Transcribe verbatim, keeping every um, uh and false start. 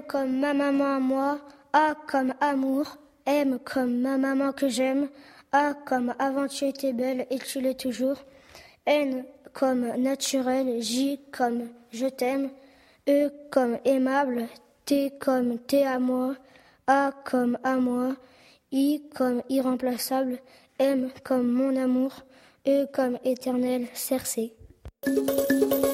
comme ma maman à moi. A comme amour. M comme ma maman que j'aime. A comme avant tu étais belle et tu l'es toujours. N comme naturel. J comme je t'aime. E comme aimable. T comme t'es à moi. A comme à moi. I comme irremplaçable. M comme mon amour. E comme éternel. Cercé.